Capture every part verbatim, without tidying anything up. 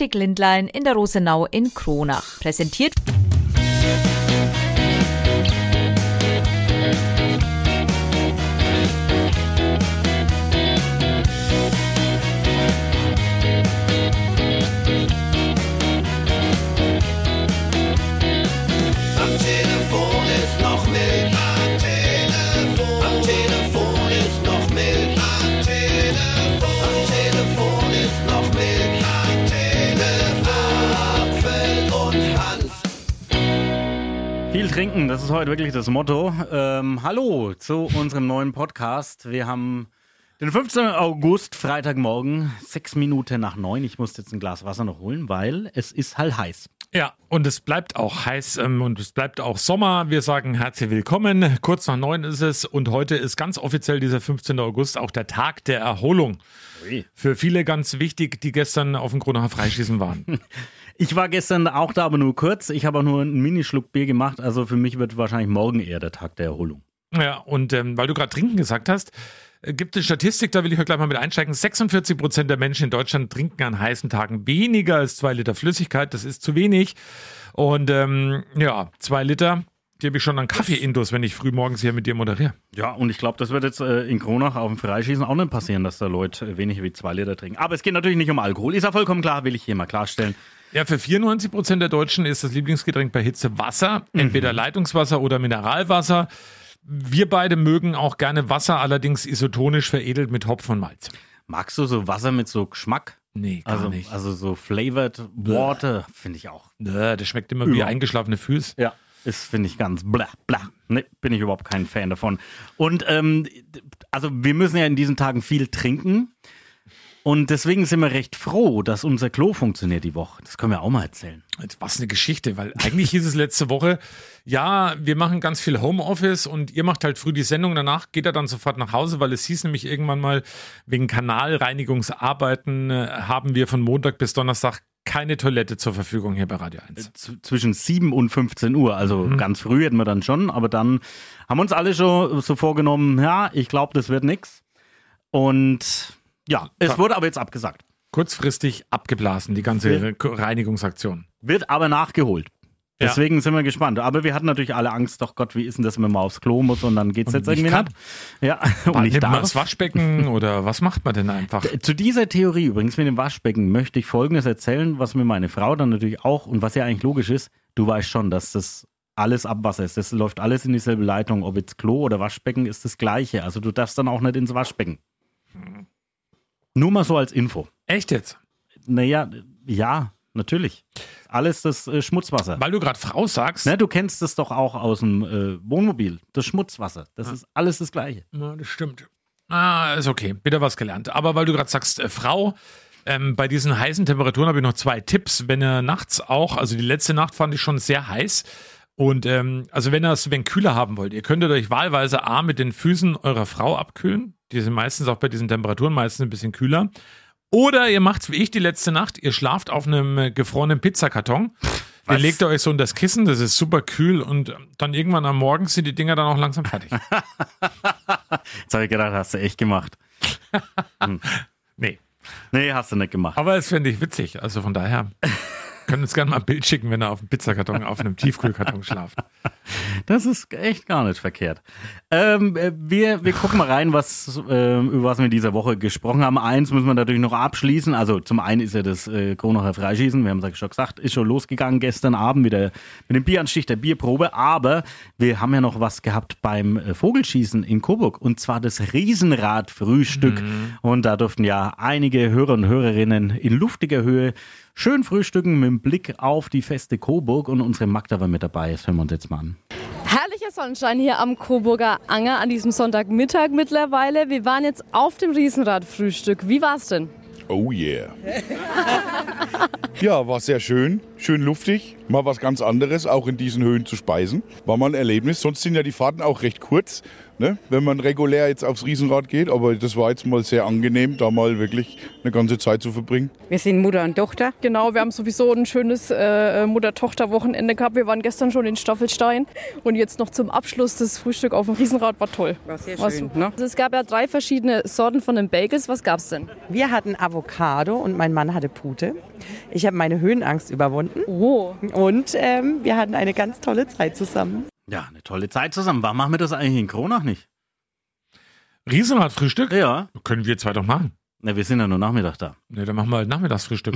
Optik Lindlein in der Rosenau in Kronach. Präsentiert Viel trinken, das ist heute wirklich das Motto. Ähm, hallo zu unserem neuen Podcast. Wir haben den fünfzehnten August, Freitagmorgen, sechs Minuten nach neun. Ich muss jetzt ein Glas Wasser noch holen, weil es ist halt heiß. Ja, und es bleibt auch heiß ähm, und es bleibt auch Sommer. Wir sagen herzlich willkommen. Kurz nach neun ist es und heute ist ganz offiziell dieser fünfzehnten August auch der Tag der Erholung. Ui. Für viele ganz wichtig, die gestern auf dem Kronacher Freischießen waren. Ich war gestern auch da, aber nur kurz. Ich habe auch nur einen Minischluck Bier gemacht. Also für mich wird wahrscheinlich morgen eher der Tag der Erholung. Ja, und ähm, weil du gerade trinken gesagt hast, äh, gibt es Statistik, da will ich heute gleich mal mit einsteigen. sechsundvierzig Prozent der Menschen in Deutschland trinken an heißen Tagen weniger als zwei Liter Flüssigkeit. Das ist zu wenig. Und ähm, ja, zwei Liter, die habe ich schon an Kaffee-Indos, wenn ich früh morgens hier mit dir moderiere. Ja, und ich glaube, das wird jetzt äh, in Kronach auf dem Freischießen auch nicht passieren, dass da Leute äh, weniger wie zwei Liter trinken. Aber es geht natürlich nicht um Alkohol. Ist ja vollkommen klar, will ich hier mal klarstellen. Ja, für vierundneunzig Prozent der Deutschen ist das Lieblingsgetränk bei Hitze Wasser, entweder Leitungswasser oder Mineralwasser. Wir beide mögen auch gerne Wasser, allerdings isotonisch veredelt mit Hopfen und Malz. Magst du so Wasser mit so Geschmack? Nee, gar also, nicht. Also so flavored Water finde ich auch. Nö, das schmeckt immer wie ja. eingeschlafene Füße. Ja, das finde ich ganz bla bla. Nee, bin ich überhaupt kein Fan davon. Und ähm, also wir müssen ja in diesen Tagen viel trinken. Und deswegen sind wir recht froh, dass unser Klo funktioniert die Woche. Das können wir auch mal erzählen. Was eine Geschichte, weil eigentlich hieß es letzte Woche, ja, wir machen ganz viel Homeoffice und ihr macht halt früh die Sendung, danach geht er dann sofort nach Hause, weil es hieß nämlich irgendwann mal, wegen Kanalreinigungsarbeiten äh, haben wir von Montag bis Donnerstag keine Toilette zur Verfügung hier bei Radio eins. Z- zwischen sieben und fünfzehn Uhr, also mhm. ganz früh hätten wir dann schon, aber dann haben uns alle schon so vorgenommen, ja, ich glaube, das wird nix. Und ja, es wurde aber jetzt abgesagt. Kurzfristig abgeblasen, die ganze wird, Reinigungsaktion. Wird aber nachgeholt. Deswegen ja. sind wir gespannt. Aber wir hatten natürlich alle Angst, doch Gott, wie ist denn das, wenn man mal aufs Klo muss und dann geht es jetzt irgendwie kann. nicht. Ja, und nimmt man das Waschbecken oder was macht man denn einfach? Zu dieser Theorie übrigens mit dem Waschbecken möchte ich Folgendes erzählen, was mir meine Frau dann natürlich auch, und was ja eigentlich logisch ist, du weißt schon, dass das alles Abwasser ist. Das läuft alles in dieselbe Leitung. Ob jetzt Klo oder Waschbecken ist das Gleiche. Also du darfst dann auch nicht ins Waschbecken. Hm. Nur mal so als Info. Echt jetzt? Naja, ja, natürlich. Alles das äh, Schmutzwasser. Weil du gerade Frau sagst. Na, du kennst das doch auch aus dem äh, Wohnmobil. Das Schmutzwasser. Das ja. ist alles das Gleiche. Ja, das stimmt. Ah, ist okay. Wieder was gelernt. Aber weil du gerade sagst, äh, Frau, ähm, bei diesen heißen Temperaturen habe ich noch zwei Tipps. Wenn ihr nachts auch, also die letzte Nacht fand ich schon sehr heiß. Und ähm, also wenn ihr es wenn kühler haben wollt, ihr könntet euch wahlweise A mit den Füßen eurer Frau abkühlen. Die sind meistens auch bei diesen Temperaturen meistens ein bisschen kühler. Oder ihr macht's wie ich die letzte Nacht, ihr schlaft auf einem gefrorenen Pizzakarton. Was? Den legt ihr euch so in das Kissen, das ist super kühl und dann irgendwann am Morgen sind die Dinger dann auch langsam fertig. Jetzt habe ich gedacht, hast du echt gemacht. Hm. Nee. Nee, hast du nicht gemacht. Aber das finde ich witzig, also von daher... Können uns gerne mal ein Bild schicken, wenn er auf einem Pizzakarton, auf einem Tiefkühlkarton schlaft. Das ist echt gar nicht verkehrt. Ähm, wir, wir gucken mal rein, was, äh, über was wir in dieser Woche gesprochen haben. Eins müssen wir natürlich noch abschließen. Also zum einen ist ja das äh, Kronacher Freischießen, wir haben es ja schon gesagt, ist schon losgegangen gestern Abend mit, der, mit dem Bieranstich der Bierprobe. Aber wir haben ja noch was gehabt beim äh, Vogelschießen in Coburg. Und zwar das Riesenrad-Frühstück. Mhm. Und da durften ja einige Hörer und Hörerinnen in luftiger Höhe schön frühstücken mit dem Blick auf die feste Coburg und unsere Magda war mit dabei. Das hören wir uns jetzt mal an. Herrlicher Sonnenschein hier am Coburger Anger an diesem Sonntagmittag mittlerweile. Wir waren jetzt auf dem Riesenradfrühstück. Wie war's denn? Oh yeah. Ja, war sehr schön, schön luftig, mal was ganz anderes, auch in diesen Höhen zu speisen. War mal ein Erlebnis, sonst sind ja die Fahrten auch recht kurz. ne? Wenn man regulär jetzt aufs Riesenrad geht. Aber das war jetzt mal sehr angenehm, da mal wirklich eine ganze Zeit zu verbringen. Wir sind Mutter und Tochter. Genau, wir haben sowieso ein schönes äh, Mutter-Tochter-Wochenende gehabt. Wir waren gestern schon in Staffelstein und jetzt noch zum Abschluss das Frühstück auf dem Riesenrad war toll. War sehr War schön, super. ne? Also es gab ja drei verschiedene Sorten von den Bagels. Was gab's denn? Wir hatten Avocado und mein Mann hatte Pute. Ich habe meine Höhenangst überwunden. Oh. Und ähm, wir hatten eine ganz tolle Zeit zusammen. Ja, eine tolle Zeit zusammen. Warum machen wir das eigentlich in Kronach nicht? Riesenrad-Frühstück? Ja. Können wir zwei doch machen. Na, wir sind ja nur Nachmittag da. Ne, dann machen wir halt Nachmittagsfrühstück.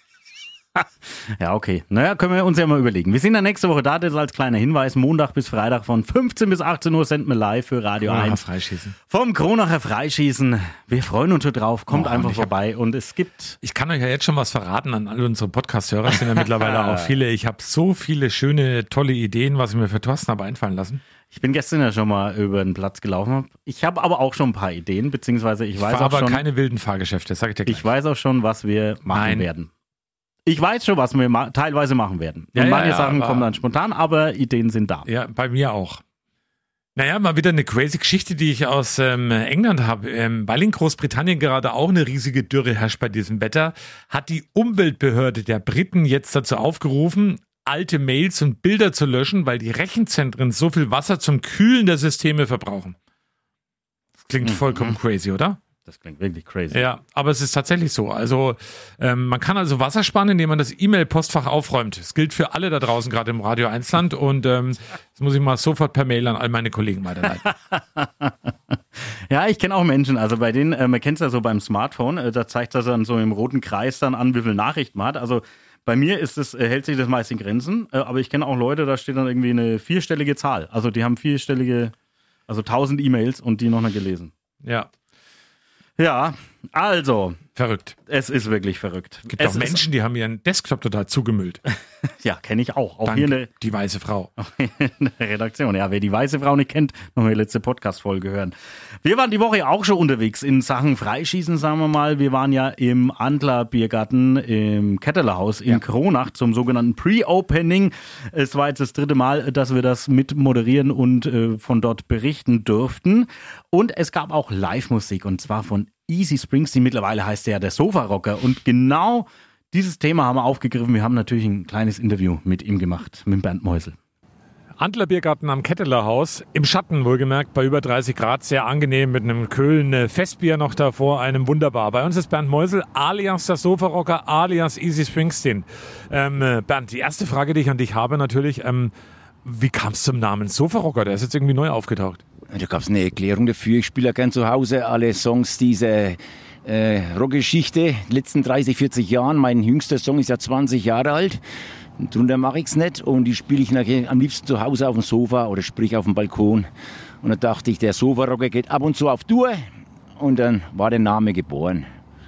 Ja, okay. Naja, können wir uns ja mal überlegen. Wir sind ja nächste Woche da, das als kleiner Hinweis. Montag bis Freitag von fünfzehn bis achtzehn Uhr senden wir live für Radio Kronacher eins. Freischießen. Vom Kronacher Freischießen. Wir freuen uns schon drauf. Kommt Oh, einfach und ich hab- vorbei. Und es gibt... Ich kann euch ja jetzt schon was verraten an alle unsere Podcast-Hörer. Es sind ja mittlerweile auch viele. Ich habe so viele schöne, tolle Ideen, was ich mir für Thorsten habe einfallen lassen. Ich bin gestern ja schon mal über den Platz gelaufen. Ich habe aber auch schon ein paar Ideen, beziehungsweise ich Ich weiß fahre auch aber schon... keine wilden Fahrgeschäfte, sag ich dir gleich. Ich weiß auch schon, was wir machen Nein. werden. Ich weiß schon, was wir ma- teilweise machen werden. Und Ja, ja, manche ja, Sachen aber- kommen dann spontan, aber Ideen sind da. Ja, bei mir auch. Naja, mal wieder eine crazy Geschichte, die ich aus ähm, England habe. Ähm, weil in Großbritannien gerade auch eine riesige Dürre herrscht bei diesem Wetter, hat die Umweltbehörde der Briten jetzt dazu aufgerufen, alte Mails und Bilder zu löschen, weil die Rechenzentren so viel Wasser zum Kühlen der Systeme verbrauchen. Das klingt Mhm. vollkommen crazy, oder? Das klingt wirklich crazy. Ja, aber es ist tatsächlich so. Also ähm, man kann also Wasser sparen, indem man das E-Mail-Postfach aufräumt. Das gilt für alle da draußen, gerade im Radio eins Land. Und ähm, das muss ich mal sofort per Mail an all meine Kollegen weiterleiten. Ja, ich kenne auch Menschen, also bei denen, äh, man kennt es ja so beim Smartphone, äh, da zeigt das dann so im roten Kreis dann an, wie viel Nachrichten man hat. Also bei mir ist es, äh, hält sich das meist in Grenzen, äh, aber ich kenne auch Leute, da steht dann irgendwie eine vierstellige Zahl. Also die haben vierstellige, also tausend E-Mails und die noch nicht gelesen. Ja, Ja, also, verrückt. es ist wirklich verrückt. Es gibt es auch Menschen, die haben ihren Desktop total zugemüllt. Ist, ja, kenne ich auch. Auch Dank hier eine, die weiße Frau. eine Redaktion. Ja, wer die weiße Frau nicht kennt, noch mal die letzte Podcast-Folge hören. Wir waren die Woche auch schon unterwegs in Sachen Freischießen, sagen wir mal. Wir waren ja im Antler Biergarten im Kettelerhaus in Ja. Kronach zum sogenannten Pre-Opening. Es war jetzt das dritte Mal, dass wir das mit moderieren und äh, von dort berichten durften. Und es gab auch Live-Musik und zwar von Easy Springsteen. Mittlerweile heißt er ja der Sofa-Rocker. Und genau dieses Thema haben wir aufgegriffen. Wir haben natürlich ein kleines Interview mit ihm gemacht, mit Bernd Meusel. Antler Biergarten am Kettelerhaus, im Schatten wohlgemerkt, bei über dreißig Grad, sehr angenehm, mit einem Köhlen äh, Festbier noch davor, einem wunderbar. Bei uns ist Bernd Meusel, alias der Sofarocker, alias Easy Springsteen. Ähm, äh, Bernd, die erste Frage, die ich an dich habe natürlich, ähm, wie kam es zum Namen Sofarocker? Der ist jetzt irgendwie neu aufgetaucht. Da gab es eine Erklärung dafür. Ich spiele ja gern zu Hause alle Songs dieser äh, Rockgeschichte. Die letzten dreißig, vierzig Jahren. Mein jüngster Song ist ja zwanzig Jahre alt. Und drunter mache ich es nicht. Und die spiele ich nachher am liebsten zu Hause auf dem Sofa oder sprich auf dem Balkon. Und da dachte ich, der Sofarocker geht ab und zu auf Tour. Und dann war der Name geboren.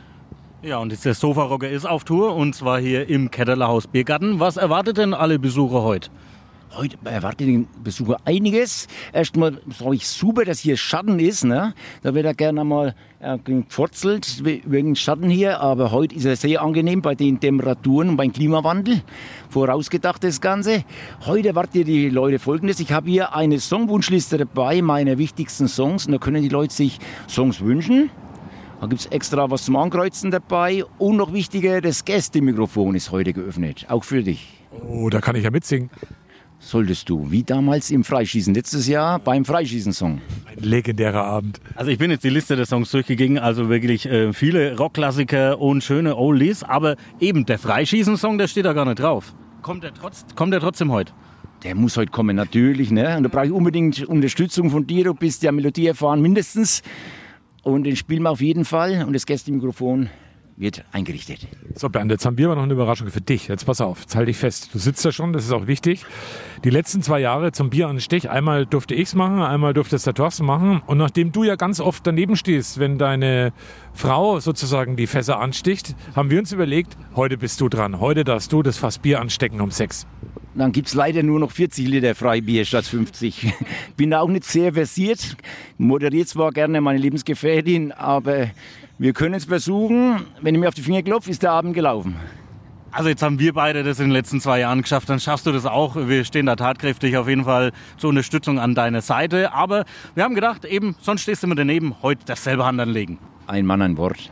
Ja, und jetzt der Sofarocker ist auf Tour und zwar hier im Kettelerhaus Biergarten. Was erwartet denn alle Besucher heute? Heute erwartet den Besucher einiges. Erstmal sage ich super, dass hier Schatten ist. Ne? Da wird er gerne mal äh, gefurzelt wegen Schatten hier. Aber heute ist er sehr angenehm bei den Temperaturen und beim Klimawandel. Vorausgedacht das Ganze. Heute erwartet die Leute Folgendes. Ich habe hier eine Songwunschliste dabei, meine wichtigsten Songs. Und da können die Leute sich Songs wünschen. Da gibt es extra was zum Ankreuzen dabei. Und noch wichtiger, das Gästemikrofon ist heute geöffnet. Auch für dich. Oh, da kann ich ja mitsingen. Solltest du, wie damals im Freischießen, letztes Jahr beim Freischießen-Song. Ein legendärer Abend. Also ich bin jetzt die Liste der Songs durchgegangen, also wirklich äh, viele Rockklassiker und schöne Oldies, aber eben der Freischießen-Song, der steht da gar nicht drauf. Kommt der, trotz, kommt der trotzdem heute? Der muss heute kommen, natürlich. Ne? Und da brauche ich unbedingt Unterstützung von dir. Du bist ja Melodie erfahren, mindestens. Und den spielen wir auf jeden Fall. Und das Gästemikrofon wird eingerichtet. So, Bernd, jetzt haben wir aber noch eine Überraschung für dich. Jetzt pass auf, jetzt halte dich fest. Du sitzt da schon, das ist auch wichtig. Die letzten zwei Jahre zum Bier an den Stich, einmal durfte ich es machen, einmal durfte es der Thorsten machen. Und nachdem du ja ganz oft daneben stehst, wenn deine Frau sozusagen die Fässer ansticht, haben wir uns überlegt, heute bist du dran. Heute darfst du das Fass Bier anstecken um sechs. Dann gibt es leider nur noch vierzig Liter Freibier statt fünfzig. Bin da auch nicht sehr versiert. Moderiert zwar gerne meine Lebensgefährtin, aber wir können es versuchen. Wenn ich mir auf die Finger klopfe, ist der Abend gelaufen. Also jetzt haben wir beide das in den letzten zwei Jahren geschafft, dann schaffst du das auch. Wir stehen da tatkräftig auf jeden Fall zur Unterstützung an deiner Seite. Aber wir haben gedacht, eben, sonst stehst du immer daneben, heute dasselbe Hand anlegen. Ein Mann, ein Wort.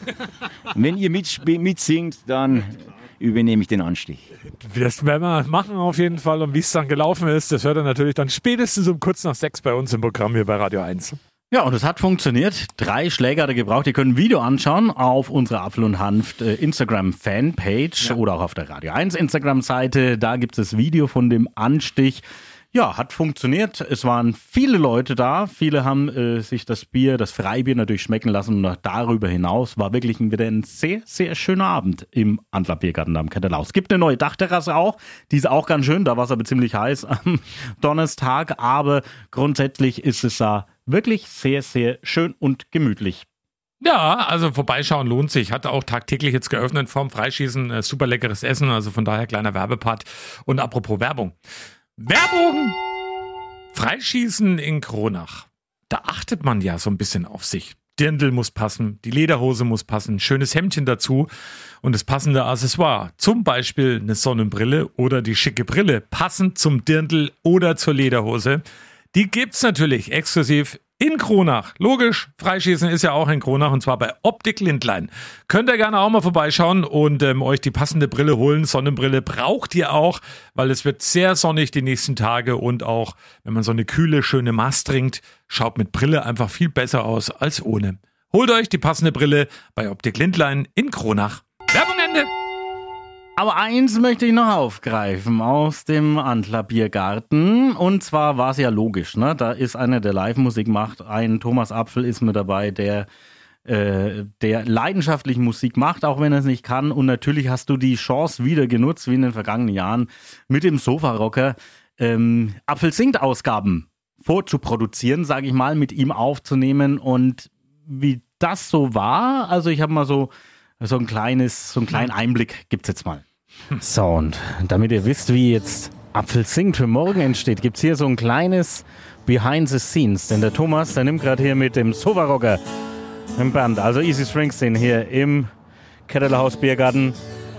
Wenn ihr mit, mitsingt, dann übernehme ich den Anstich. Das werden wir machen auf jeden Fall. Und wie es dann gelaufen ist, das hört ihr natürlich dann spätestens um kurz nach sechs bei uns im Programm hier bei Radio eins. Ja, und es hat funktioniert. Drei Schläger hat er gebraucht. Ihr könnt ein Video anschauen auf unserer Apfel und Hanf äh, Instagram-Fanpage ja. oder auch auf der Radio eins Instagram-Seite. Da gibt es das Video von dem Anstich. Ja, hat funktioniert. Es waren viele Leute da. Viele haben äh, sich das Bier, das Freibier natürlich schmecken lassen. Und darüber hinaus war wirklich wieder ein sehr, sehr schöner Abend im Antler Biergarten am Ketterlau. Es gibt eine neue Dachterrasse auch. Die ist auch ganz schön. Da war es aber ziemlich heiß am Donnerstag. Aber grundsätzlich ist es da wirklich sehr, sehr schön und gemütlich. Ja, also vorbeischauen lohnt sich. Hat auch tagtäglich jetzt geöffnet vorm Freischießen. Äh, super leckeres Essen. Also von daher kleiner Werbepart. Und apropos Werbung. Werbung! Freischießen in Kronach. Da achtet man ja so ein bisschen auf sich. Dirndl muss passen, die Lederhose muss passen, schönes Hemdchen dazu und das passende Accessoire. Zum Beispiel eine Sonnenbrille oder die schicke Brille, passend zum Dirndl oder zur Lederhose. Die gibt's natürlich exklusiv in Kronach. Logisch, Freischießen ist ja auch in Kronach und zwar bei Optik Lindlein. Könnt ihr gerne auch mal vorbeischauen und ähm, euch die passende Brille holen. Sonnenbrille braucht ihr auch, weil es wird sehr sonnig die nächsten Tage und auch, wenn man so eine kühle, schöne Mast trinkt, schaut mit Brille einfach viel besser aus als ohne. Holt euch die passende Brille bei Optik Lindlein in Kronach. Werbung Ende! Aber eins möchte ich noch aufgreifen aus dem Antler Biergarten. Und zwar war es ja logisch, ne? Da ist einer, der Live-Musik macht. Ein Thomas Apfel ist mit dabei, der, äh, der leidenschaftlich Musik macht, auch wenn er es nicht kann. Und natürlich hast du die Chance wieder genutzt, wie in den vergangenen Jahren, mit dem Sofarocker ähm, Apfel singt Ausgaben vorzuproduzieren, sage ich mal, mit ihm aufzunehmen. Und wie das so war, also ich habe mal so So ein kleines, so einen kleinen Einblick gibt's jetzt mal. So, und damit ihr wisst, wie jetzt Apfel singt für morgen entsteht, gibt's hier so ein kleines Behind the Scenes. Denn der Thomas, der nimmt gerade hier mit dem Sofarocker im Band, also Easy Springsteen hier im Ketterlerhaus Biergarten,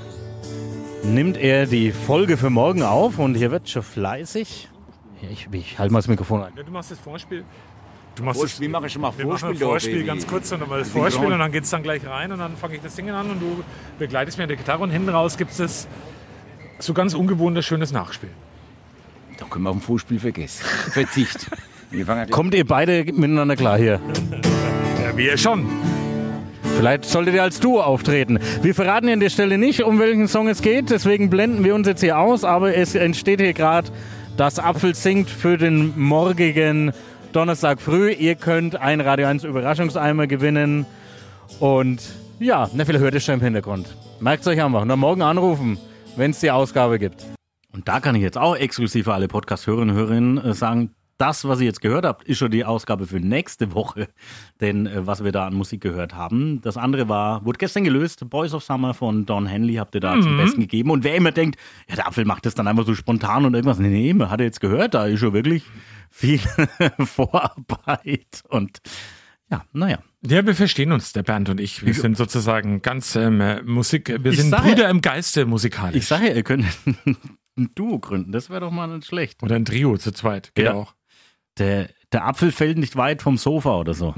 nimmt er die Folge für morgen auf und hier wird schon fleißig. Ich, ich halte mal das Mikrofon ein. Du machst das Vorspiel. Du machst Vorspiel mache ich schon mal wir Vorspiel. machen Vorspiel da, ganz kurz, nochmal das Vorspiel und dann geht es dann gleich rein und dann fange ich das Singen an und du begleitest mir die Gitarre und hinten raus gibt es so ganz ungewohntes, schönes Nachspiel. Da können wir auf dem Vorspiel vergessen. Verzicht. Wir fangen Kommt ihr beide miteinander klar hier? Ja, wir schon. Vielleicht solltet ihr als Duo auftreten. Wir verraten an der Stelle nicht, um welchen Song es geht, deswegen blenden wir uns jetzt hier aus, aber es entsteht hier gerade, dass Apfel singt für den morgigen Donnerstag früh. Ihr könnt einen Radio eins Überraschungseimer gewinnen. Und ja, na, vielleicht hört ihr schon im Hintergrund. Merkt es euch einfach. Nur morgen anrufen, wenn es die Ausgabe gibt. Und da kann ich jetzt auch exklusiv für alle Podcast-Hörerinnen und Hörer sagen, das, was ihr jetzt gehört habt, ist schon die Ausgabe für nächste Woche. Denn äh, was wir da an Musik gehört haben. Das andere war, wurde gestern gelöst. Boys of Summer von Don Henley habt ihr da mhm. zum Besten gegeben. Und wer immer denkt, ja, der Apfel macht das dann einfach so spontan und irgendwas. Nee, nee, man hat jetzt gehört, da ist schon wirklich viel Vorarbeit und ja, naja. Ja, wir verstehen uns, der Bernd und ich. Wir sind sozusagen ganz ähm, Musik, wir ich sind sage, Brüder im Geiste musikalisch. Ich sage ja, ihr könnt ein Duo gründen, das wäre doch mal nicht schlecht. Oder ein Trio zu zweit, geht ja. auch. Der, der Apfel fällt nicht weit vom Sofa oder so.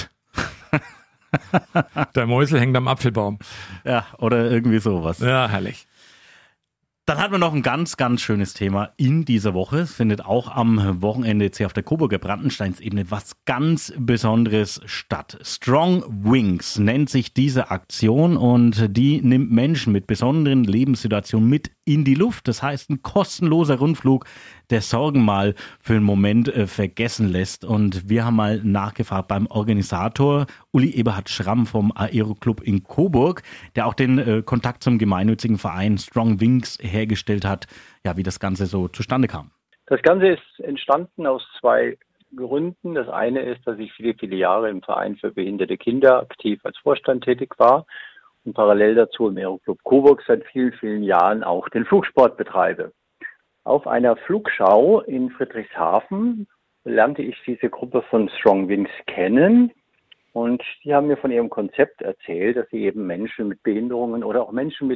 Der Mäusel hängt am Apfelbaum. Ja, oder irgendwie sowas. Ja, herrlich. Dann hat man noch ein ganz, ganz schönes Thema in dieser Woche. Es findet auch am Wochenende jetzt hier auf der Coburger Brandensteinsebene was ganz Besonderes statt. Strong Wings nennt sich diese Aktion und die nimmt Menschen mit besonderen Lebenssituationen mit in die Luft. Das heißt, ein kostenloser Rundflug, der Sorgen mal für einen Moment äh, vergessen lässt. Und wir haben mal nachgefragt beim Organisator Uli Eberhard Schramm vom Aero-Club in Coburg, der auch den äh, Kontakt zum gemeinnützigen Verein Strong Wings hergestellt hat, ja, wie das Ganze so zustande kam. Das Ganze ist entstanden aus zwei Gründen. Das eine ist, dass ich viele, viele Jahre im Verein für behinderte Kinder aktiv als Vorstand tätig war und parallel dazu im Aero-Club Coburg seit vielen, vielen Jahren auch den Flugsport betreibe. Auf einer Flugschau in Friedrichshafen lernte ich diese Gruppe von Strong Wings kennen und die haben mir von ihrem Konzept erzählt, dass sie eben Menschen mit Behinderungen oder auch Menschen mit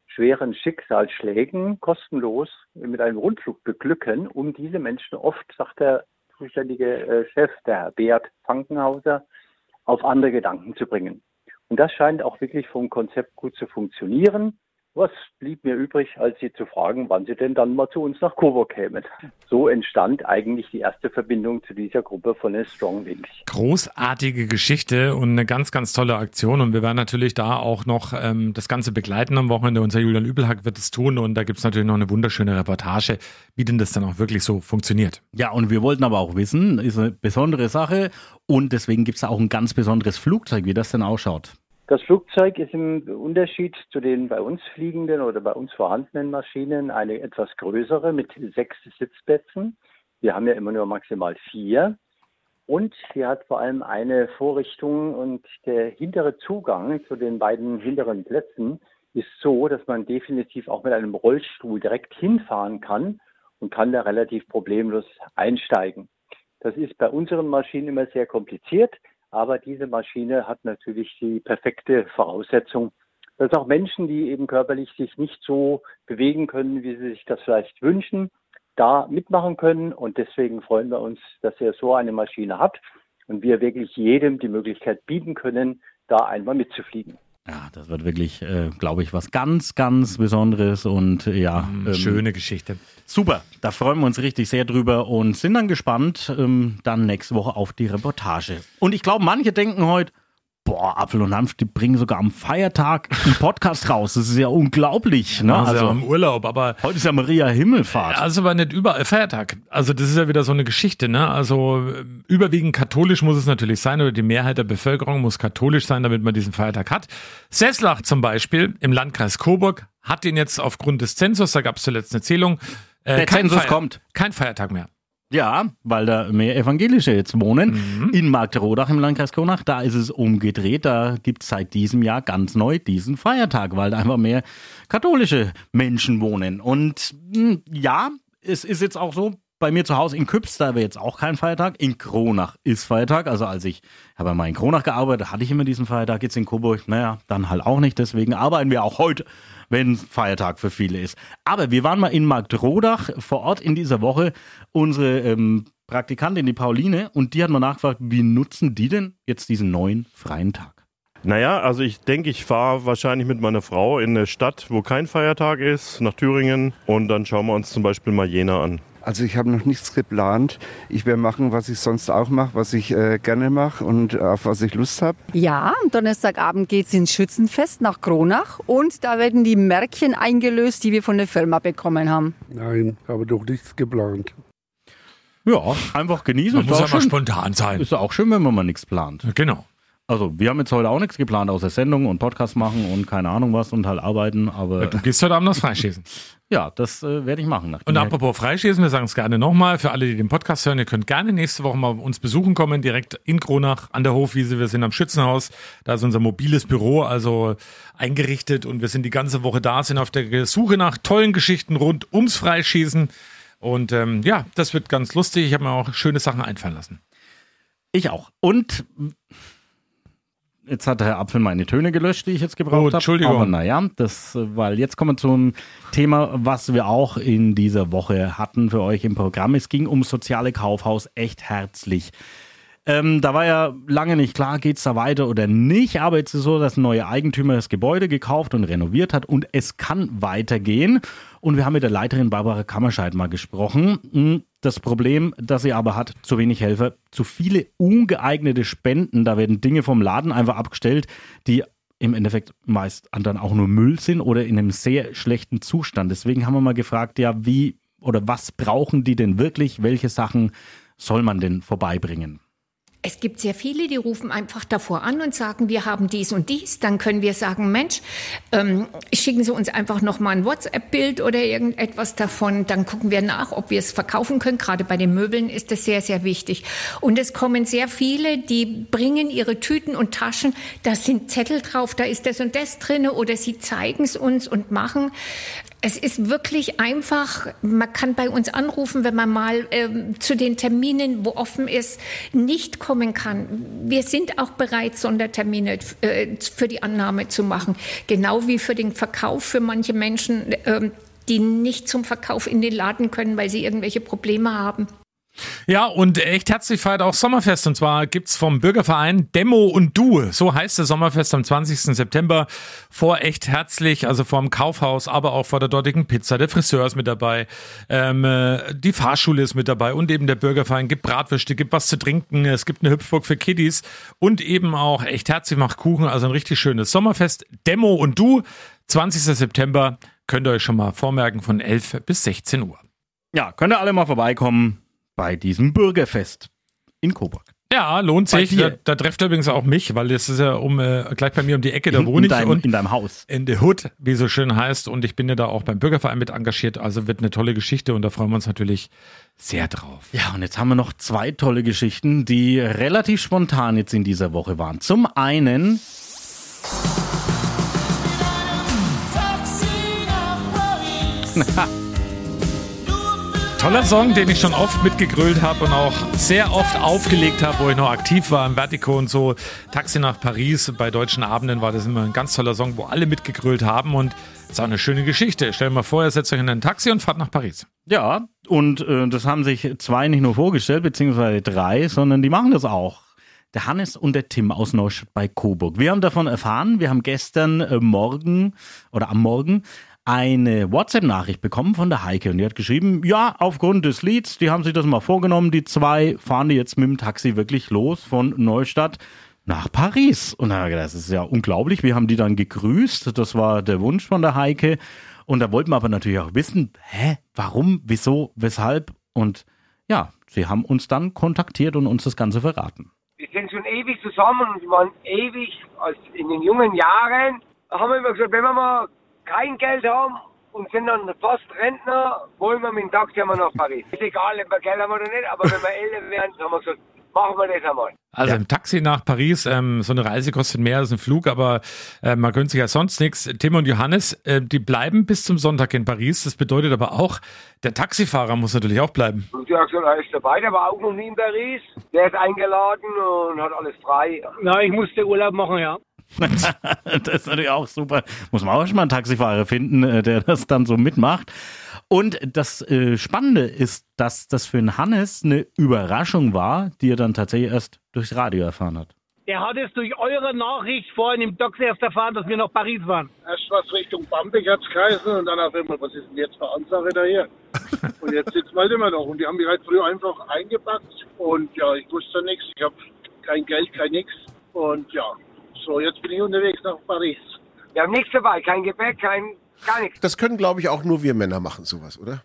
schweren Schicksalsschlägen kostenlos mit einem Rundflug beglücken, um diese Menschen oft, sagt der zuständige Chef, der Herr Beat Fankenhauser, auf andere Gedanken zu bringen. Und das scheint auch wirklich vom Konzept gut zu funktionieren. Was blieb mir übrig, als Sie zu fragen, wann Sie denn dann mal zu uns nach Coburg kämen? So entstand eigentlich die erste Verbindung zu dieser Gruppe von den Strong Wings. Großartige Geschichte und eine ganz, ganz tolle Aktion. Und wir werden natürlich da auch noch ähm, das Ganze begleiten am Wochenende. Unser Julian Übelhack wird es tun und da gibt es natürlich noch eine wunderschöne Reportage, wie denn das dann auch wirklich so funktioniert. Ja, und wir wollten aber auch wissen, ist eine besondere Sache und deswegen gibt es da auch ein ganz besonderes Flugzeug, wie das denn ausschaut. Das Flugzeug ist im Unterschied zu den bei uns fliegenden oder bei uns vorhandenen Maschinen eine etwas größere mit sechs Sitzplätzen. Wir haben ja immer nur maximal vier. Und sie hat vor allem eine Vorrichtung und der hintere Zugang zu den beiden hinteren Plätzen ist so, dass man definitiv auch mit einem Rollstuhl direkt hinfahren kann und kann da relativ problemlos einsteigen. Das ist bei unseren Maschinen immer sehr kompliziert. Aber diese Maschine hat natürlich die perfekte Voraussetzung, dass auch Menschen, die eben körperlich sich nicht so bewegen können, wie sie sich das vielleicht wünschen, da mitmachen können. Und deswegen freuen wir uns, dass er so eine Maschine hat und wir wirklich jedem die Möglichkeit bieten können, da einmal mitzufliegen. Ja, das wird wirklich, äh, glaube ich, was ganz, ganz Besonderes und äh, ja. Ähm, Schöne Geschichte. Super, da freuen wir uns richtig sehr drüber und sind dann gespannt ähm, dann nächste Woche auf die Reportage. Und ich glaube, manche denken heute, boah, Apfel und Hanf, die bringen sogar am Feiertag einen Podcast raus. Das ist ja unglaublich. Ne? Also, also ja im Urlaub, aber heute ist ja Maria Himmelfahrt. Also aber nicht überall Feiertag. Also das ist ja wieder so eine Geschichte, ne? Also überwiegend katholisch muss es natürlich sein oder die Mehrheit der Bevölkerung muss katholisch sein, damit man diesen Feiertag hat. Sesslach zum Beispiel im Landkreis Coburg hat den jetzt aufgrund des Zensus, da gab es zuletzt eine Zählung, äh, der kein Zensus Feier- kommt. Kein Feiertag mehr. Ja, weil da mehr Evangelische jetzt wohnen. Mhm. In Marktrodach im Landkreis Kronach, da ist es umgedreht. Da gibt es seit diesem Jahr ganz neu diesen Feiertag, weil da einfach mehr katholische Menschen wohnen. Und mh, ja, es ist jetzt auch so, bei mir zu Hause in Küps, da wäre jetzt auch kein Feiertag. In Kronach ist Feiertag. Also als ich habe mal in Kronach gearbeitet, hatte ich immer diesen Feiertag. Jetzt in Coburg, naja, dann halt auch nicht. Deswegen arbeiten wir auch heute, wenn Feiertag für viele ist. Aber wir waren mal in Marktrodach vor Ort in dieser Woche. Unsere ähm, Praktikantin, die Pauline, und die hat mal nachgefragt, wie nutzen die denn jetzt diesen neuen freien Tag? Naja, also ich denke, ich fahre wahrscheinlich mit meiner Frau in eine Stadt, wo kein Feiertag ist, nach Thüringen. Und dann schauen wir uns zum Beispiel mal Jena an. Also ich habe noch nichts geplant. Ich werde machen, was ich sonst auch mache, was ich äh, gerne mache und auf was ich Lust habe. Ja, am Donnerstagabend geht es ins Schützenfest nach Kronach und da werden die Märkchen eingelöst, die wir von der Firma bekommen haben. Nein, habe doch nichts geplant. Ja, einfach genießen. Man Ist muss auch ja mal schön. spontan sein. Ist auch schön, wenn man mal nichts plant. Genau. Also wir haben jetzt heute auch nichts geplant, außer Sendung und Podcast machen und keine Ahnung was und halt arbeiten. Aber Du gehst heute Abend aufs Freischießen. ja, das äh, werde ich machen. Und apropos Freischießen, wir sagen es gerne nochmal, für alle, die den Podcast hören, ihr könnt gerne nächste Woche mal uns besuchen kommen, direkt in Kronach an der Hofwiese. Wir sind am Schützenhaus, da ist unser mobiles Büro also eingerichtet und wir sind die ganze Woche da, sind auf der Suche nach tollen Geschichten rund ums Freischießen. Und ähm, ja, das wird ganz lustig. Ich habe mir auch schöne Sachen einfallen lassen. Ich auch. Und jetzt hat der Herr Apfel meine Töne gelöscht, die ich jetzt gebraucht habe. Oh, Entschuldigung. Aber naja, das, weil jetzt kommen wir zum Thema, was wir auch in dieser Woche hatten für euch im Programm. Es ging ums soziale Kaufhaus Echt Herzlich. Ähm, da war ja lange nicht klar, geht's da weiter oder nicht, aber jetzt ist es so, dass ein neuer Eigentümer das Gebäude gekauft und renoviert hat und es kann weitergehen. Und wir haben mit der Leiterin Barbara Kammerscheid mal gesprochen. Das Problem, das sie aber hat, zu wenig Helfer, zu viele ungeeignete Spenden. Da werden Dinge vom Laden einfach abgestellt, die im Endeffekt meist dann auch nur Müll sind oder in einem sehr schlechten Zustand. Deswegen haben wir mal gefragt, ja, wie oder was brauchen die denn wirklich? Welche Sachen soll man denn vorbeibringen? Es gibt sehr viele, die rufen einfach davor an und sagen, wir haben dies und dies. Dann können wir sagen, Mensch, ähm, schicken Sie uns einfach nochmal ein WhatsApp-Bild oder irgendetwas davon. Dann gucken wir nach, ob wir es verkaufen können. Gerade bei den Möbeln ist das sehr, sehr wichtig. Und es kommen sehr viele, die bringen ihre Tüten und Taschen. Da sind Zettel drauf, da ist das und das drin. Oder sie zeigen es uns und machen. Es ist wirklich einfach, man kann bei uns anrufen, wenn man mal ähm, zu den Terminen, wo offen ist, nicht kommt. kommen kann. Wir sind auch bereit, Sondertermine äh, für die Annahme zu machen. Genau wie für den Verkauf für manche Menschen, äh, die nicht zum Verkauf in den Laden können, weil sie irgendwelche Probleme haben. Ja, und echt herzlich feiert auch Sommerfest. Und zwar gibt's vom Bürgerverein Demo und Du. So heißt das Sommerfest am zwanzigsten September vor Echt Herzlich, also vor dem Kaufhaus, aber auch vor der dortigen Pizza. Der Friseur ist mit dabei, ähm, die Fahrschule ist mit dabei und eben der Bürgerverein gibt Bratwürste, gibt was zu trinken. Es gibt eine Hüpfburg für Kiddies und eben auch Echt Herzlich macht Kuchen. Also ein richtig schönes Sommerfest. Demo und Du, zwanzigsten September, könnt ihr euch schon mal vormerken von elf bis sechzehn Uhr. Ja, könnt ihr alle mal vorbeikommen bei diesem Bürgerfest in Coburg. Ja, lohnt sich. Da, da trefft übrigens auch mich, weil das ist ja um äh, gleich bei mir um die Ecke, da in, wohne in deinem, ich. Und in deinem Haus. In the Hood, wie so schön heißt. Und ich bin ja da auch beim Bürgerverein mit engagiert. Also wird eine tolle Geschichte und da freuen wir uns natürlich sehr drauf. Ja, und jetzt haben wir noch zwei tolle Geschichten, die relativ spontan jetzt in dieser Woche waren. Zum einen... Toller Song, den ich schon oft mitgegrölt habe und auch sehr oft aufgelegt habe, wo ich noch aktiv war im Vertigo und so. Taxi nach Paris, bei Deutschen Abenden war das immer ein ganz toller Song, wo alle mitgegrölt haben und es ist auch eine schöne Geschichte. Stellt mal vor, ihr setzt euch in ein Taxi und fahrt nach Paris. Ja, und äh, das haben sich zwei nicht nur vorgestellt, beziehungsweise drei, sondern die machen das auch. Der Hannes und der Tim aus Neustadt bei Coburg. Wir haben davon erfahren, wir haben gestern äh, Morgen oder am Morgen eine WhatsApp-Nachricht bekommen von der Heike und die hat geschrieben, ja, aufgrund des Lieds, die haben sich das mal vorgenommen, die zwei fahren die jetzt mit dem Taxi wirklich los von Neustadt nach Paris. Und dann haben wir gedacht, das ist ja unglaublich, wir haben die dann gegrüßt, das war der Wunsch von der Heike und da wollten wir aber natürlich auch wissen, hä, warum, wieso, weshalb und ja, sie haben uns dann kontaktiert und uns das Ganze verraten. Wir sind schon ewig zusammen und waren ewig, als in den jungen Jahren, haben wir immer gesagt, wenn wir mal kein Geld haben und sind dann fast Rentner, wollen wir mit dem Taxi einmal nach Paris. Ist egal, ob wir Geld haben oder nicht, aber wenn wir älter werden, haben wir gesagt, machen wir das einmal. Also ja. Im Taxi nach Paris, ähm, so eine Reise kostet mehr als ein Flug, aber äh, man gönnt sich ja sonst nichts. Tim und Johannes, äh, die bleiben bis zum Sonntag in Paris. Das bedeutet aber auch, der Taxifahrer muss natürlich auch bleiben. Und der hat gesagt, er ist dabei, der war auch noch nie in Paris. Der ist eingeladen und hat alles frei. Na, ich musste Urlaub machen, ja. Das ist natürlich auch super. Muss man auch schon mal einen Taxifahrer finden, der das dann so mitmacht. Und das äh, Spannende ist, dass das für den Hannes eine Überraschung war, die er dann tatsächlich erst durchs Radio erfahren hat. Er hat es durch eure Nachricht vorhin im Taxi erst erfahren, dass wir nach Paris waren. Erst was Richtung Bamberg hat's geheißen und dann auf einmal, was ist denn jetzt für Ansage da hier? Und jetzt sitzen wir halt immer noch. Und die haben mich halt früher einfach eingepackt. Und ja, ich wusste nichts. Ich habe kein Geld, kein nix. Und ja, so, jetzt bin ich unterwegs nach Paris. Wir haben nichts dabei, kein Gepäck, kein, gar nichts. Das können, glaube ich, auch nur wir Männer machen, sowas, oder?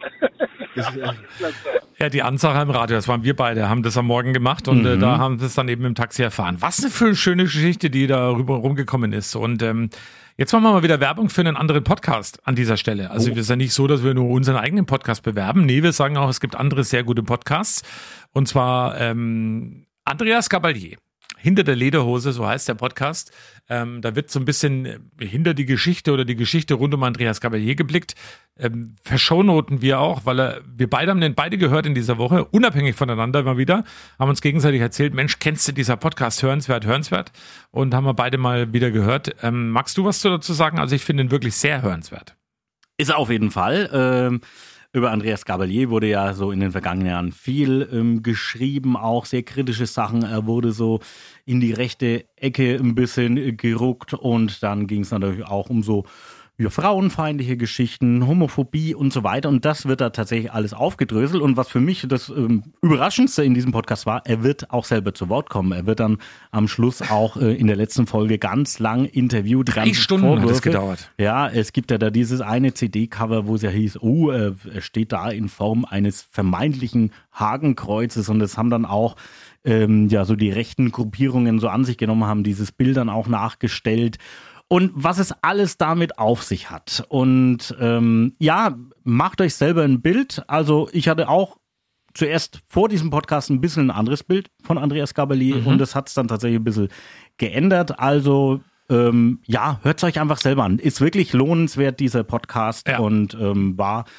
Das, äh, ja, die Ansage im Radio, das waren wir beide, haben das am Morgen gemacht und mhm. äh, da haben wir es dann eben im Taxi erfahren. Was eine schöne Geschichte, die da rüber rumgekommen ist. Und ähm, jetzt machen wir mal wieder Werbung für einen anderen Podcast an dieser Stelle. Also oh. Es ist ja nicht so, dass wir nur unseren eigenen Podcast bewerben. Nee, wir sagen auch, es gibt andere sehr gute Podcasts. Und zwar ähm, Andreas Gabalier. Hinter der Lederhose, so heißt der Podcast. Ähm, da wird so ein bisschen hinter die Geschichte oder die Geschichte rund um Andreas Gabalier geblickt. Ähm, verschaunoten wir auch, weil er, wir beide haben den beide gehört in dieser Woche, unabhängig voneinander immer wieder, haben uns gegenseitig erzählt, Mensch, kennst du dieser Podcast, hörenswert, hörenswert? Und haben wir beide mal wieder gehört. Ähm, magst du was dazu sagen? Also ich finde ihn wirklich sehr hörenswert. Ist auf jeden Fall. Ähm Über Andreas Gabalier wurde ja so in den vergangenen Jahren viel ähm, geschrieben, auch sehr kritische Sachen. Er wurde so in die rechte Ecke ein bisschen äh, geruckt und dann ging es natürlich auch um so ja, frauenfeindliche Geschichten, Homophobie und so weiter. Und das wird da tatsächlich alles aufgedröselt. Und was für mich das ähm, Überraschendste in diesem Podcast war, er wird auch selber zu Wort kommen. Er wird dann am Schluss auch äh, in der letzten Folge ganz lang interviewt. Drei Stunden Vorwürfe. Hat es gedauert. Ja, es gibt ja da dieses eine C D-Cover, wo es ja hieß, oh, äh, er steht da in Form eines vermeintlichen Hakenkreuzes. Und das haben dann auch ähm, ja so die rechten Gruppierungen so an sich genommen, haben dieses Bild dann auch nachgestellt. Und was es alles damit auf sich hat. Und ähm, ja, macht euch selber ein Bild. Also ich hatte auch zuerst vor diesem Podcast ein bisschen ein anderes Bild von Andreas Gabalier mhm. und das hat es dann tatsächlich ein bisschen geändert. Also ähm, ja, hört es euch einfach selber an. Ist wirklich lohnenswert, dieser Podcast ja. und ähm, war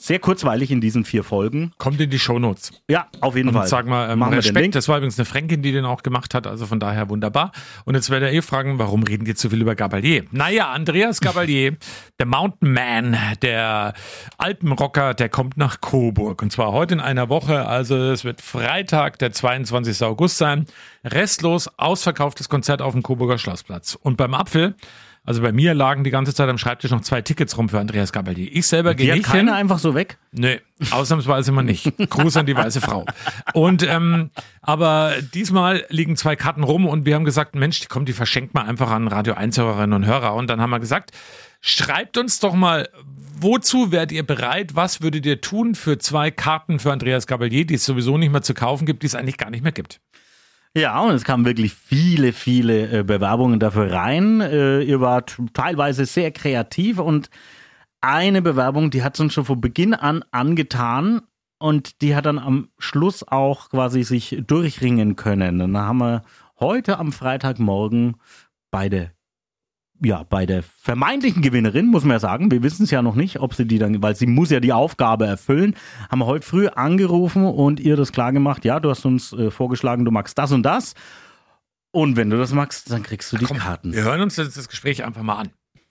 sehr kurzweilig in diesen vier Folgen. Kommt in die Shownotes. Ja, auf jeden und Fall. Sag mal, ähm, Machen wir den Link. Respekt, das war übrigens eine Fränkin, die den auch gemacht hat, also von daher wunderbar. Und jetzt werdet ihr eh fragen, warum reden die zu viel über Gabalier? Naja, Andreas Gabalier, der Mountain Man, der Alpenrocker, der kommt nach Coburg. Und zwar heute in einer Woche, also es wird Freitag, der zweiundzwanzigster August sein. Restlos ausverkauftes Konzert auf dem Coburger Schlossplatz. Und beim Apfel, also bei mir lagen die ganze Zeit am Schreibtisch noch zwei Tickets rum für Andreas Gabalier. Ich selber gehe nicht hin. Keiner einfach so weg? Nee, ausnahmsweise mal nicht. Gruß an die weiße Frau. Und ähm, aber diesmal liegen zwei Karten rum und wir haben gesagt, Mensch, die kommt, die verschenkt man einfach an Radio eins Hörerinnen und Hörer. Und dann haben wir gesagt, schreibt uns doch mal, wozu wärt ihr bereit? Was würdet ihr tun für zwei Karten für Andreas Gabalier, die es sowieso nicht mehr zu kaufen gibt, die es eigentlich gar nicht mehr gibt? Ja, und es kamen wirklich viele, viele äh, Bewerbungen dafür rein. Äh, ihr wart teilweise sehr kreativ und eine Bewerbung, die hat es uns schon von Beginn an angetan und die hat dann am Schluss auch quasi sich durchringen können. Und dann haben wir heute am Freitagmorgen beide Ja, bei der vermeintlichen Gewinnerin, muss man ja sagen, wir wissen es ja noch nicht, ob sie die dann, weil sie muss ja die Aufgabe erfüllen, haben wir heute früh angerufen und ihr das klar gemacht, ja, du hast uns äh, vorgeschlagen, du magst das und das und wenn du das magst, dann kriegst du die Komm, Karten. Wir hören uns jetzt das Gespräch einfach mal an.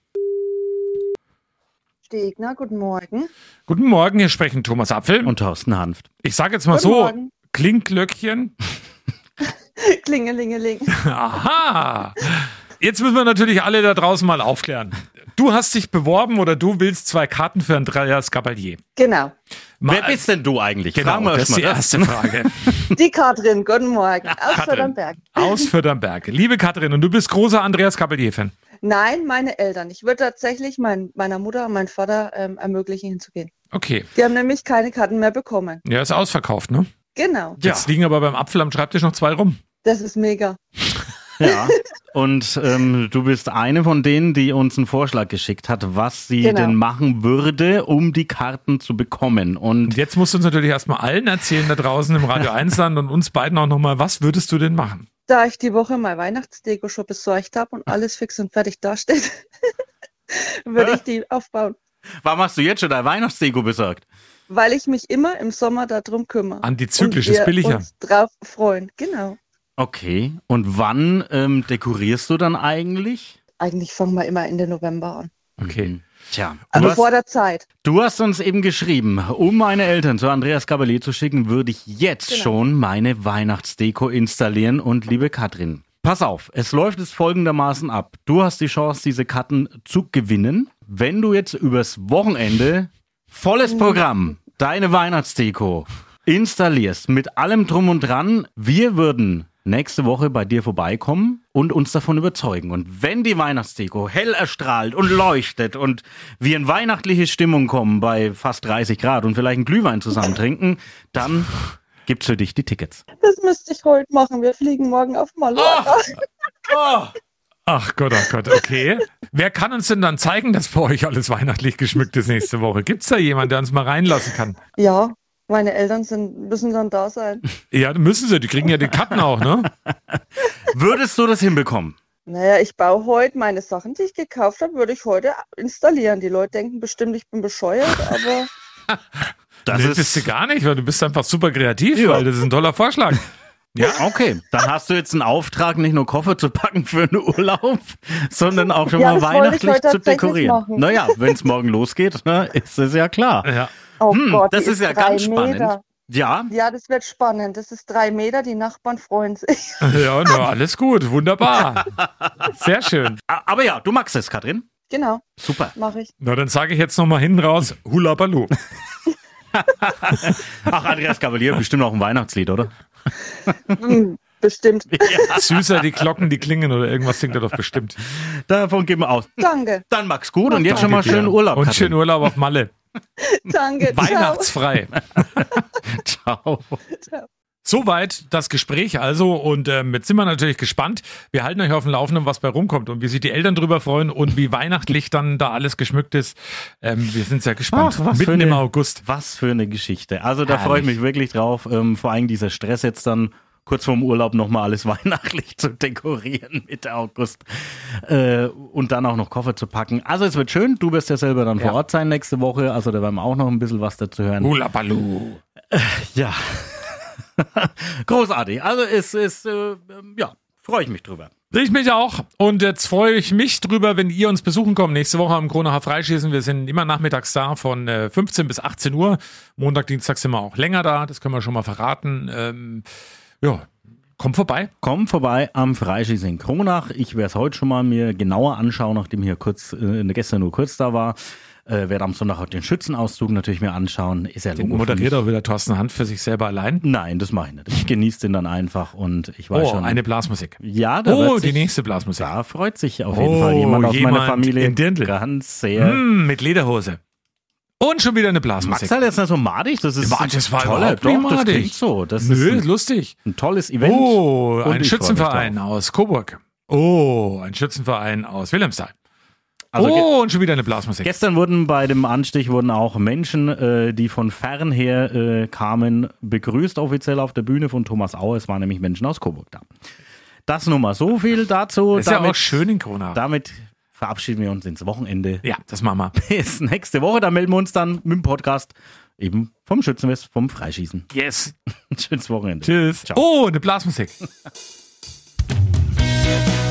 Stegner, guten Morgen. Guten Morgen, hier sprechen Thomas Apfel und Thorsten Hanft. Ich sage jetzt mal Guten so, Morgen. Klinkglöckchen. Klingelingeling. Aha. Jetzt müssen wir natürlich alle da draußen mal aufklären. Du hast dich beworben oder du willst zwei Karten für Andreas Gabalier. Genau. Wer bist denn du eigentlich? Genau, Fragen wir das ist erst die mal erste das. Frage. Die Katrin, guten Morgen. Aus Katrin. Fördernberg. Aus Fördernberg. Liebe Katrin, und du bist großer Andreas Gabalier-Fan. Nein, meine Eltern. Ich würde tatsächlich mein, meiner Mutter und meinem Vater ähm, ermöglichen, hinzugehen. Okay. Die haben nämlich keine Karten mehr bekommen. Ja, ist ausverkauft, ne? Genau. Jetzt liegen aber beim Apfel am Schreibtisch noch zwei rum. Das ist mega. Ja, und ähm, du bist eine von denen, die uns einen Vorschlag geschickt hat, was sie Genau. denn machen würde, um die Karten zu bekommen. Und Und jetzt musst du uns natürlich erstmal allen erzählen da draußen im Radio eins Land und uns beiden auch nochmal, was würdest du denn machen? Da ich die Woche mein Weihnachtsdeko schon besorgt habe und alles fix und fertig dasteht, würde ich die aufbauen. warum hast du jetzt schon dein Weihnachtsdeko besorgt? Weil ich mich immer im Sommer darum kümmere. Antizyklisch und ist wir billiger. uns drauf freuen. Genau. Okay, und wann ähm, dekorierst du dann eigentlich? Eigentlich fangen wir immer Ende November an. Okay. Tja, Also du vor hast, der Zeit. du hast uns eben geschrieben, um meine Eltern zu Andreas Gabalier zu schicken, würde ich jetzt Genau. schon meine Weihnachtsdeko installieren. Und liebe Katrin, pass auf, es läuft es folgendermaßen ab. Du hast die Chance, diese Karten zu gewinnen, wenn du jetzt übers Wochenende volles Programm, deine Weihnachtsdeko installierst, mit allem drum und dran. Wir würden nächste Woche bei dir vorbeikommen und uns davon überzeugen. Und wenn die Weihnachtsdeko hell erstrahlt und leuchtet und wir in weihnachtliche Stimmung kommen bei fast dreißig Grad und vielleicht einen Glühwein zusammen trinken, dann gibt's für dich die Tickets. Das müsste ich heute machen. Wir fliegen morgen auf Mallorca. Oh! Ach Gott, ach Gott, okay. Wer kann uns denn dann zeigen, dass bei euch alles weihnachtlich geschmückt ist nächste Woche? Gibt's da jemanden, der uns mal reinlassen kann? Ja, meine Eltern sind, müssen dann da sein. Ja, müssen sie, die kriegen ja die Karten auch, ne? Würdest du das hinbekommen? Naja, ich baue heute meine Sachen, die ich gekauft habe, würde ich heute installieren. Die Leute denken bestimmt, ich bin bescheuert, aber Das nee, ist- bist du gar nicht, weil du bist einfach super kreativ, Ja. weil das ist ein toller Vorschlag. Ja, okay. Dann hast du jetzt einen Auftrag, nicht nur Koffer zu packen für einen Urlaub, sondern auch schon Ja, mal das wollte ich weihnachtlich heute zu tatsächlich dekorieren. machen. Naja, wenn es morgen losgeht, ne, ist es ja klar. Ja. oh Hm, Gott, das die ist ja drei ganz spannend. Meter. Ja, Ja, das wird spannend. Das ist drei Meter, die Nachbarn freuen sich. Ja, na, alles gut, wunderbar. Sehr schön. a- aber ja, du magst es, Katrin. Genau, Super. mache ich. Na, dann sage ich jetzt nochmal hinten raus, Hula Baloo. Ach, Andreas Gabalier, bestimmt auch ein Weihnachtslied, oder? Hm, bestimmt. Süßer, die Glocken, die klingen oder irgendwas singt er doch bestimmt. Davon gehen wir aus. Danke, Dann mag's gut und jetzt schon mal Danke dir. schönen Urlaub, Und Katrin. schönen Urlaub auf Malle. danke. Weihnachtsfrei. Ciao. Ciao. Soweit das Gespräch also und ähm, jetzt sind wir natürlich gespannt. Wir halten euch auf dem Laufenden, was bei rumkommt und wie sich die Eltern drüber freuen und wie weihnachtlich dann da alles geschmückt ist. Ähm, wir sind sehr gespannt. Ach, was Mitten für eine- im August. Was für eine Geschichte. Also da Herrlich. freue ich mich wirklich drauf. Ähm, vor allem dieser Stress jetzt dann kurz vorm Urlaub nochmal alles weihnachtlich zu dekorieren Mitte August äh, und dann auch noch Koffer zu packen. Also es wird schön, du wirst ja selber dann ja. vor Ort sein nächste Woche, also da werden wir auch noch ein bisschen was dazu hören. Hula Baloo. Äh, ja, großartig. Also es ist, äh, ja, freue ich mich drüber. Ich mich auch. Und jetzt freue ich mich drüber, wenn ihr uns besuchen kommt. Nächste Woche am Kronacher Freischießen. Wir sind immer nachmittags da von äh, fünfzehn bis achtzehn Uhr. Montag, Dienstag sind wir auch länger da. Das können wir schon mal verraten. Ähm, ja, kommt vorbei. Kommt vorbei am Freischießen in Kronach. Ich werde es heute schon mal mir genauer anschauen, nachdem ich hier kurz, äh, gestern nur kurz da war. Äh, werde am Sonntag auch den Schützenauszug natürlich mir anschauen. Ist ja Logo. Moderiert auch wieder Thorsten Hand für sich selber allein? Nein, das mache ich nicht. Ich genieße den dann einfach und ich weiß oh, schon. eine Blasmusik. Ja, da Oh, sich, die nächste Blasmusik. Da freut sich auf jeden oh, Fall jemand aus jemand meiner Familie. In Dirndl. Ganz sehr. Mm, mit Lederhose. Und schon wieder eine Blasmusik. Max halt jetzt nicht so madig. Das ist ja, das war tolle. Doch, Doch, das madig. klingt so. Das Nö, ist ein, lustig. Ein tolles Event. Oh, und ein Schützenverein aus Coburg. Oh, ein Schützenverein aus Wilhelmsthal. Also oh, und schon wieder eine Blasmusik. Gestern wurden bei dem Anstich wurden auch Menschen, äh, die von fern her äh, kamen, begrüßt offiziell auf der Bühne von Thomas Auer. Es waren nämlich Menschen aus Coburg da. Das nur mal so viel dazu. Ist damit, ja auch schön in Kronach. Damit verabschieden wir uns ins Wochenende. Ja, das machen wir. Bis nächste Woche. Da melden wir uns dann mit dem Podcast eben vom Schützenfest, vom Freischießen. Yes. Schönes Wochenende. Tschüss. Ciao. Oh, eine Blasmusik.